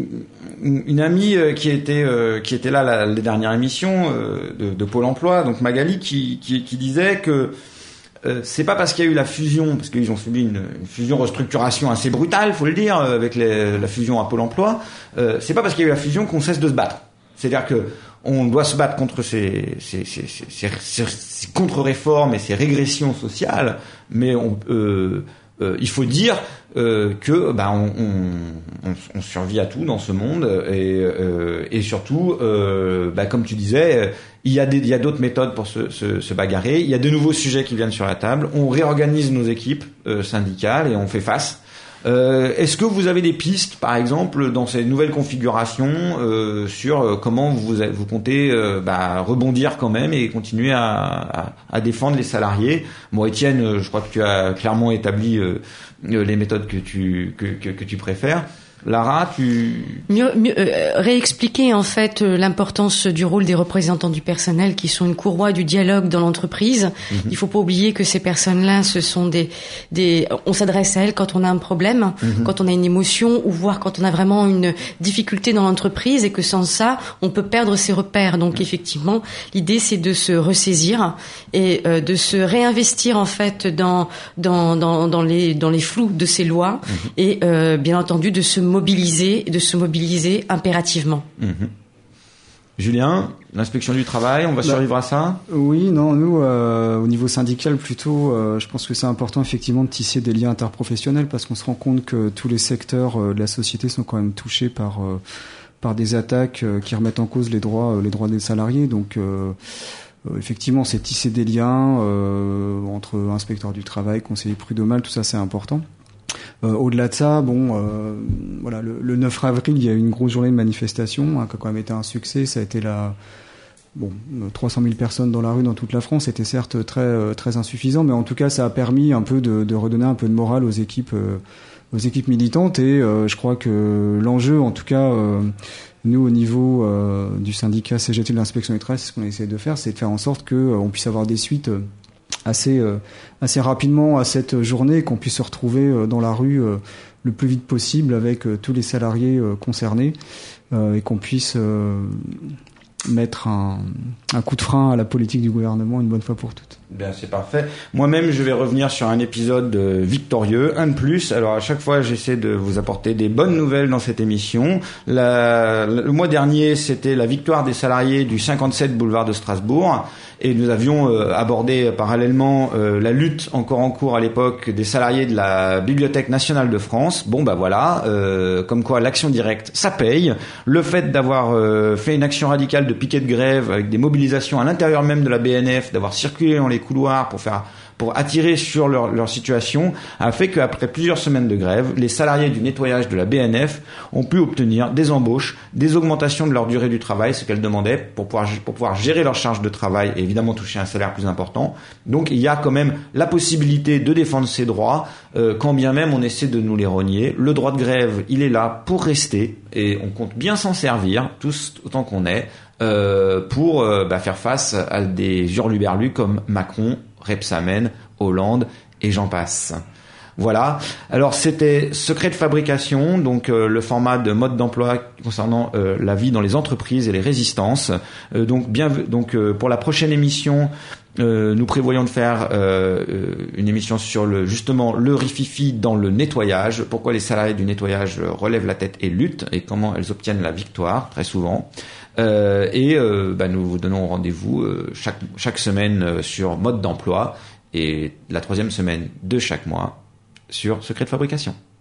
une, une amie qui était, euh, qui était là la, les dernières émissions euh, de, de Pôle Emploi, donc Magali, qui, qui, qui disait que Euh, c'est pas parce qu'il y a eu la fusion, parce qu'ils ont subi une, une fusion restructuration assez brutale, faut le dire, avec les, la fusion à Pôle Emploi. Euh, c'est pas parce qu'il y a eu la fusion qu'on cesse de se battre. C'est-à-dire que on doit se battre contre ces, ces, ces, ces, ces, ces, ces contre-réformes et ces régressions sociales, mais on, euh, euh, il faut dire euh, que bah on, on, on survit à tout dans ce monde, et, euh, et surtout, euh, bah, comme tu disais. Il y a des, il y a d'autres méthodes pour se, se, se bagarrer. Il y a de nouveaux sujets qui viennent sur la table. On réorganise nos équipes euh, syndicales et on fait face. Euh, est-ce que vous avez des pistes, par exemple, dans ces nouvelles configurations, euh, sur euh, comment vous, vous comptez euh, bah, rebondir quand même et continuer à, à, à défendre les salariés? Bon, Étienne, je crois que tu as clairement établi euh, les méthodes que tu, que, que, que tu préfères. Lara, tu... Mieux, mieux euh, réexpliquer en fait euh, l'importance du rôle des représentants du personnel qui sont une courroie du dialogue dans l'entreprise. Mm-hmm. Il faut pas oublier que ces personnes-là, ce sont des, des, on s'adresse à elles quand on a un problème, mm-hmm. quand on a une émotion, ou voire quand on a vraiment une difficulté dans l'entreprise, et que sans ça, on peut perdre ses repères. Donc mm-hmm. effectivement, l'idée c'est de se ressaisir et euh, de se réinvestir en fait dans dans dans dans les dans les flous de ces lois, mm-hmm. et euh, bien entendu de se mobiliser, de se mobiliser impérativement. Mmh. Julien, l'inspection du travail, on va bah, survivre à ça? Oui, non, nous, euh, au niveau syndical, plutôt, euh, je pense que c'est important effectivement de tisser des liens interprofessionnels, parce qu'on se rend compte que tous les secteurs euh, de la société sont quand même touchés par euh, par des attaques euh, qui remettent en cause les droits euh, les droits des salariés. Donc euh, euh, effectivement, c'est tisser des liens euh, entre inspecteurs du travail, conseillers prud'homales, tout ça, c'est important. Euh, au-delà de ça, bon, euh, voilà, le, le neuf avril, il y a eu une grosse journée de manifestation, hein, qui a quand même été un succès. Ça a été la, bon, trois cent mille personnes dans la rue dans toute la France. C'était certes très très insuffisant, mais en tout cas, ça a permis un peu de, de redonner un peu de morale aux équipes, euh, aux équipes militantes. Et euh, je crois que l'enjeu, en tout cas, euh, nous au niveau euh, du syndicat C G T de l'inspection du travail, c'est ce qu'on essaie de faire, c'est de faire en sorte que euh, on puisse avoir des suites. Euh, assez euh, assez rapidement à cette journée, qu'on puisse se retrouver euh, dans la rue euh, le plus vite possible avec euh, tous les salariés euh, concernés, euh, et qu'on puisse euh, mettre un, un coup de frein à la politique du gouvernement une bonne fois pour toutes. Bien, c'est parfait. Moi-même, je vais revenir sur un épisode euh, victorieux, un de plus. Alors, à chaque fois, j'essaie de vous apporter des bonnes nouvelles dans cette émission. La, le mois dernier, c'était la victoire des salariés du cinquante-sept boulevard de Strasbourg. Et nous avions euh, abordé parallèlement euh, la lutte encore en cours à l'époque des salariés de la Bibliothèque nationale de France. Bon, bah voilà, euh, comme quoi l'action directe, ça paye. Le fait d'avoir euh, fait une action radicale de piquet de grève avec des mobilisations à l'intérieur même de la B N F, d'avoir circulé dans les couloirs pour faire pour attirer sur leur, leur situation, a fait qu'après plusieurs semaines de grève, les salariés du nettoyage de la B N F ont pu obtenir des embauches, des augmentations de leur durée du travail, ce qu'elles demandaient pour pouvoir, pour pouvoir gérer leur charge de travail et évidemment toucher un salaire plus important. Donc il y a quand même la possibilité de défendre ses droits, euh, quand bien même on essaie de nous les rogner. Le droit de grève, il est là pour rester et on compte bien s'en servir, tous autant qu'on est, euh, pour euh, bah, faire face à des hurluberlus comme Macron, Rebsamen, Hollande et j'en passe. Voilà. Alors c'était secret de fabrication, donc euh, le format de mode d'emploi concernant euh, la vie dans les entreprises et les résistances. Euh, donc bien, donc euh, pour la prochaine émission, euh, nous prévoyons de faire euh, une émission sur le justement le rififi dans le nettoyage. Pourquoi les salariés du nettoyage relèvent la tête et luttent et comment elles obtiennent la victoire très souvent. Euh, et euh, bah, nous vous donnons rendez-vous euh, chaque chaque semaine euh, sur mode d'emploi et la troisième semaine de chaque mois sur secret de fabrication.